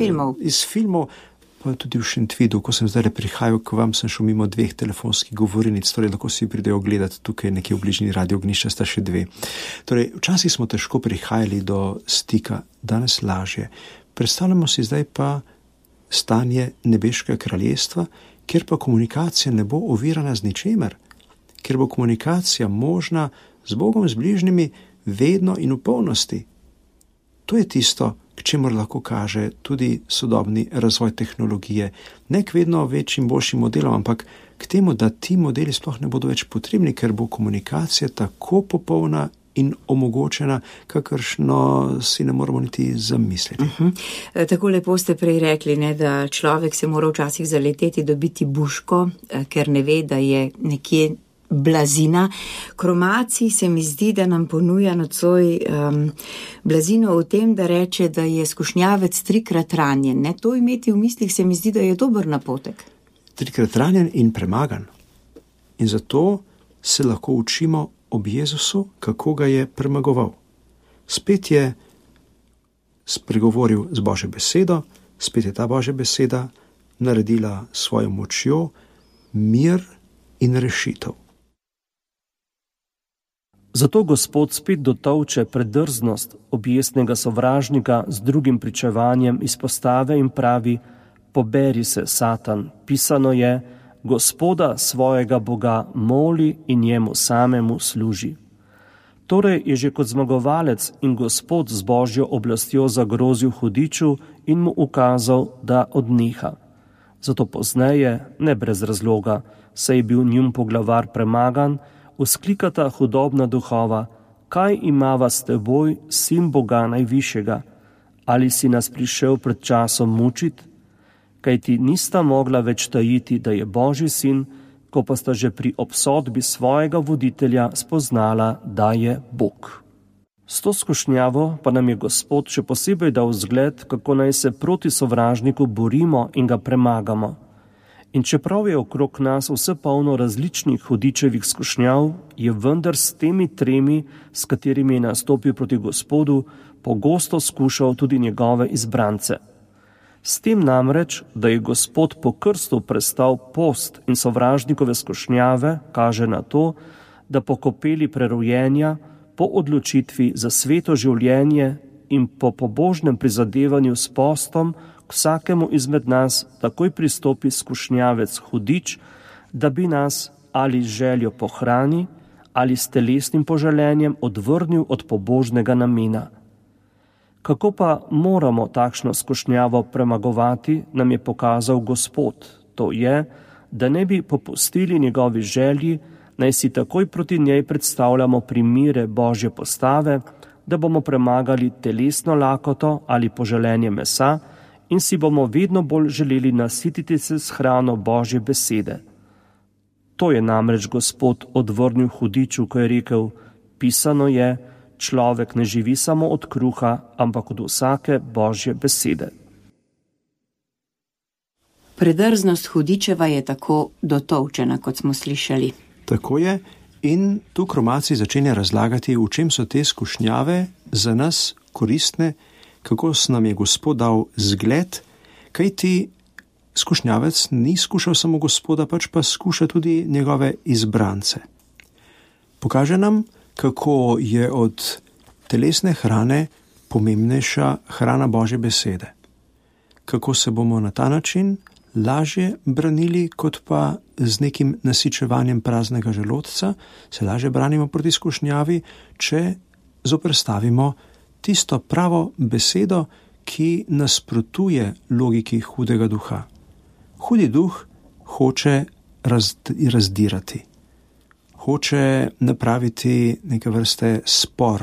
filmov, pa tudi v Šentvidu, ko sem zdaj prihajal k vam, sem šel mimo 2 telefonskih govorilnic, torej lahko si pridejo gledati tukaj nekje v bližini Radio Ognjišča, sta še 2. Torej, včasih smo težko prihajali do stika, danes lažje. Predstavljamo si zdaj pa stanje nebeškega kraljestva, kjer pa komunikacija ne bo ovirana z ničemer, kjer bo komunikacija možna z Bogom, z bližnjimi, vedno in v polnosti. To je tisto, k čemur lahko kaže tudi sodobni razvoj tehnologije. Ne k vedno večjim, boljšim modelom, ampak k temu, da ti modeli sploh ne bodo več potrebni, ker bo komunikacija tako popolna in omogočena, kakršno si ne moramo niti zamisliti. Tako lepo ste prej rekli, ne, da človek se mora včasih zaleteti, dobiti buško, ker ne ve, da je nekje blazina. Kromacij se mi zdi, da nam ponuja nocoj blazino v tem, da reče, da je skušnjavec 3-krat ranjen. Ne? To imeti v mislih se mi zdi, da je dober napotek. 3-krat ranjen in premagan. In zato se lahko učimo ob Jezusu, kako ga je premagoval. Spet je spregovoril z Božjo besedo, spet je ta Božja beseda naredila svojo močjo mir in rešitev. Zato Gospod spet dotolče predrznost objestnega sovražnika z drugim pričevanjem izpostave in pravi: poberi se, Satan, pisano je, Gospoda svojega Boga moli in njemu samemu služi. Torej je že kot zmagovalec in Gospod z Božjo oblastjo zagrozil hudiču in mu ukazal, da odneha. Zato pozneje, ne brez razloga, saj je bil njun poglavar premagan, vzklikata hudobna duhova: kaj imava s teboj, sin Boga najvišjega, ali si nas prišel pred časom mučiti? Kaj ti nista mogla več tajiti, da je Božji sin, ko pa sta že pri obsodbi svojega voditelja spoznala, da je Bog. S to skušnjavo pa nam je Gospod še posebej dal zgled, kako naj se proti sovražniku borimo in ga premagamo. In čeprav je okrog nas vse polno različnih hudičevih skušnjav, je vendar s temi tremi, s katerimi je nastopil proti Gospodu, pogosto skušal tudi njegove izbrance. S tem namreč, da je Gospod po krstu prestal post in sovražnikove skušnjave, kaže na to, da po kopeli prerojenja, po odločitvi za sveto življenje in po pobožnem prizadevanju s postom k vsakemu izmed nas takoj pristopi skušnjavec hudič, da bi nas ali z željo po hrani ali s telesnim poželenjem odvrnil od pobožnega namena. Kako pa moramo takšno skušnjavo premagovati, nam je pokazal Gospod. To je, da ne bi popustili njegovi želji, naj si takoj proti njej predstavljamo primere Božje postave, da bomo premagali telesno lakoto ali poželenje mesa in si bomo vedno bolj želeli nasititi se s hrano Božje besede. To je namreč Gospod odvrnil hudiču, ko je rekel, pisano je, človek ne živi samo od kruha, ampak od vsake Božje besede. Predrznost hudičeva je tako dotolčena, kot smo slišali. Tako je, in tu Kromacij začenja razlagati, v čem so te skušnjave za nas koristne, kako nam je Gospod dal zgled, kajti skušnjavec ni skušal samo Gospoda, pač pa skuša tudi njegove izbrance. Pokaže nam, kako je od telesne hrane pomembnejša hrana Božje besede. Kako se bomo na ta način lažje branili, kot pa z nekim nasičevanjem praznega želodca, se lažje branimo proti skušnjavi, če zoperstavimo tisto pravo besedo, ki nasprotuje logiki hudega duha. Hudi duh hoče razdirati, hoče napraviti neke vrste spor.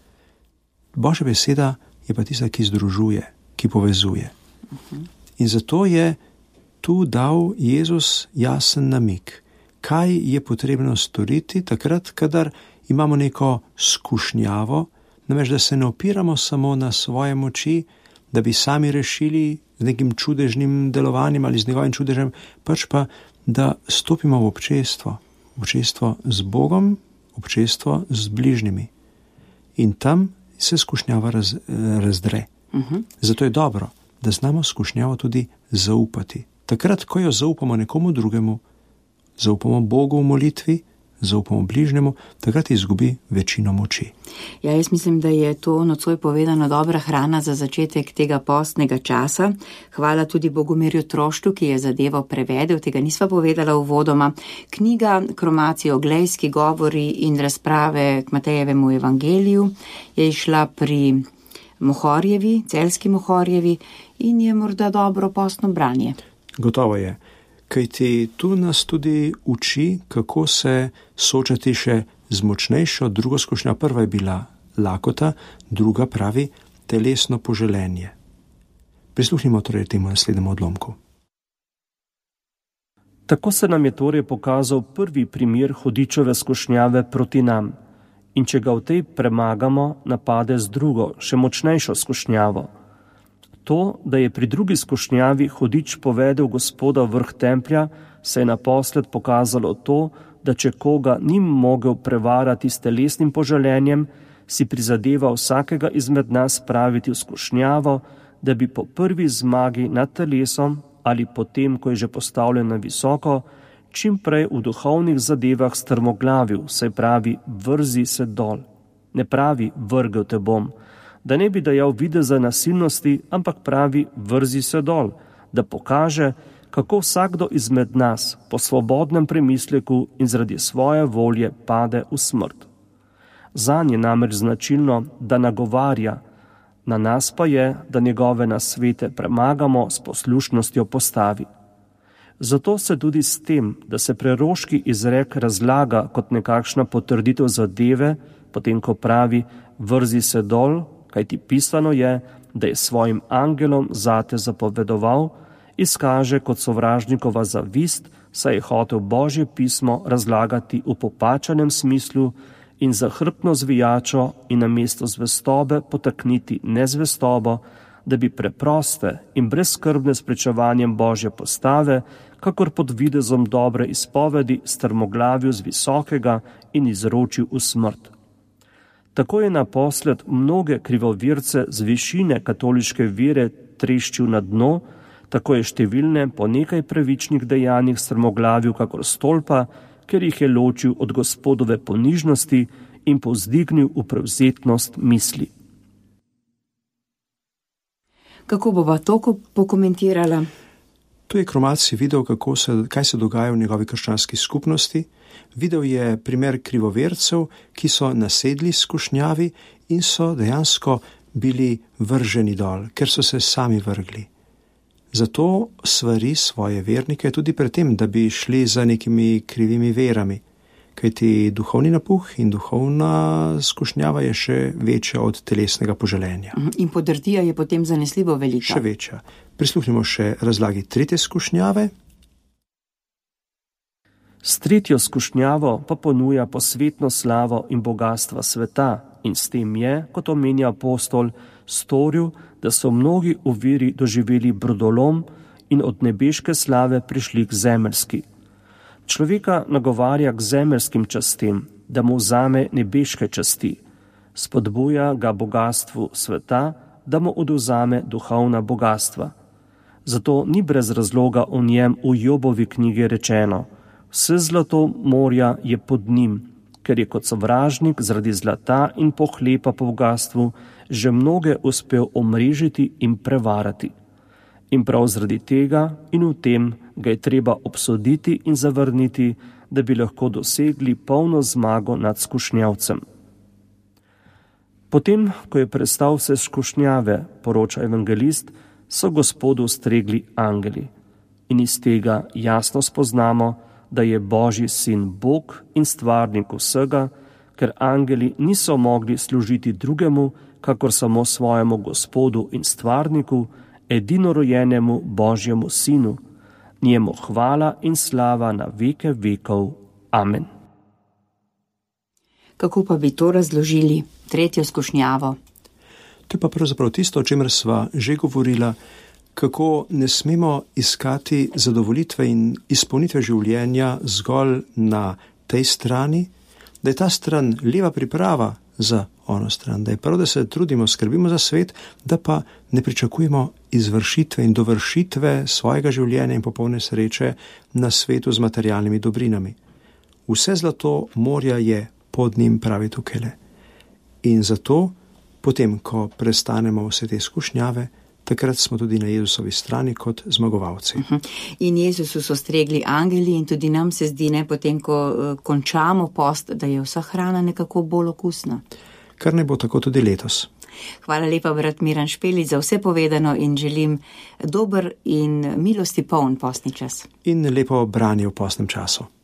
Božja beseda je pa tista, ki združuje, ki povezuje. In zato je tu dal Jezus jasen namig, kaj je potrebno storiti takrat, kadar imamo neko skušnjavo, namreč da se ne opiramo samo na svoje moči, da bi sami rešili z nekim čudežnim delovanjem ali z njegovim čudežem, pač pa da stopimo v občestvo z Bogom, občestvo z bližnjimi. In tam se skušnjava razdre. Zato je dobro, da znamo skušnjavo tudi zaupati. Takrat, ko jo zaupamo nekomu drugemu, zaupamo Bogu v molitvi, zaupamo bližnjemu, takrat izgubi večino moči. Ja, jaz mislim, da je to nocoj povedano dobra hrana za začetek tega postnega časa. Hvala tudi Bogomirju Troštu, ki je zadevo prevedel, tega nisva povedala uvodoma. Knjiga Kromacij Oglejski govori in razprave k Matejevemu evangeliju je išla pri Mohorjevi, Celjski Mohorjevi in je morda dobro postno branje. Gotovo je, kajti tu nas tudi uči, kako se soočati še z močnejšo drugo skušnjo. Prva je bila lakota, druga pravi telesno poželenje. Prisluhnimo torej temu naslednjemu odlomku. Tako se nam je torej pokazal prvi primer hudičeve skušnjave proti nam. In če ga v tej premagamo, napade z drugo, še močnejšo skušnjavo. To, da je pri drugi skušnjavi hudič povedel Gospoda vrh templja, se je naposled pokazalo to, da če koga ni mogel prevarati s telesnim poželenjem, si prizadeva vsakega izmed nas spraviti v skušnjavo, da bi po prvi zmagi nad telesom ali potem, ko je že postavljen na visoko, čim prej v duhovnih zadevah strmoglavil, saj pravi, vrzi se dol. Ne pravi, vrgel te bom, da ne bi dajal videza nasilnosti, ampak pravi, vrzi se dol, da pokaže, kako vsakdo izmed nas po svobodnem premisleku in zaradi svoje volje pade v smrt. Zanj je namreč značilno, da nagovarja, na nas pa je, da njegove nasvete premagamo s poslušnostjo postavi. Zato se tudi s tem, da se preroški izrek razlaga kot nekakšna potrditev zadeve, potem ko pravi: vrzi se dol, kajti pisano je, da je svojim angelom zate zapovedoval, izkaže kot sovražnikova zavist, saj je hotel Božje pismo razlagati v popačenem smislu in zahrbtno zvijačo in namesto zvestobe potakniti nezvestobo, da bi preproste in brezskrbne spričevanjem Božje postave, kakor pod videzom dobre izpovedi, strmoglavil z visokega in izročil v smrt. Tako je naposled mnoge krivovirce z višine katoliške vere treščil na dno, tako je številne po nekaj pravičnih dejanjih strmoglavil kakor stolpa, ker jih je ločil od Gospodove ponižnosti in povzdignil v prevzetnost misli. Kako bova to pokomentirala? Tu je Kromalci videl, kaj se dogaja v njegovi krščanski skupnosti. Videl je primer krivovercev, ki so nasedli skušnjavi in so dejansko bili vrženi dol, ker so se sami vrgli. Zato svari svoje vernike tudi pred tem, da bi šli za nekimi krivimi verami, kajti duhovni napuh in duhovna skušnjava je še večja od telesnega poželenja. In podrdija je potem zanesljivo velika. Še večja. Prisluhnimo še razlagi tretje skušnjave. S tretjo skušnjavo pa ponuja posvetno slavo in bogatstva sveta in s tem je, kot omenja apostol, storil, da so mnogi v veri doživeli brodolom in od nebeške slave prišli k zemeljski. Človeka nagovarja k zemeljskim častem, da mu vzame nebeške časti. Spodbuja ga bogatstvu sveta, da mu odvzame duhovna bogatstva. Zato ni brez razloga o njem v Jobovi knjigi rečeno: vse zlato morja je pod njim, ker je kot sovražnik zaradi zlata in pohlepa po bogatstvu že mnoge uspel omrežiti in prevarati. In prav zaradi tega in v tem ga je treba obsoditi in zavrniti, da bi lahko dosegli polno zmago nad skušnjavcem. Potem, ko je prestal vse skušnjave, poroča evangelist, so Gospodu stregli angeli. In iz tega jasno spoznamo, da je Božji sin Bog in stvarnik vsega, ker angeli niso mogli služiti drugemu, kakor samo svojemu Gospodu in stvarniku, edinorojenemu Božjemu sinu. Njemu hvala in slava na veke vekov. Amen. Kako pa bi to razložili, tretjo skušnjavo? To je pa pravzaprav tisto, o čemer sva že govorila, kako ne smemo iskati zadovolitve in izpolnitve življenja zgolj na tej strani, da je ta stran leva priprava za ono stran, da je prav, da se trudimo, skrbimo za svet, da pa ne pričakujemo izvršitve in dovršitve svojega življenja in popolne sreče na svetu z materialnimi dobrinami. Vse zlato morja je pod njim, pravi tukajle. In zato, potem, ko prestanemo vse te skušnjave, takrat smo tudi na Jezusovi strani kot zmagovalci. In Jezusu so stregli angeli in tudi nam se zdi, ne, potem, ko končamo post, da je vsa hrana nekako bolj okusna. Kar ne bo tako tudi letos. Hvala lepa, brat Miran Špelič, za vse povedano in želim dober in milosti poln postni čas. In lepo branje v postnem času.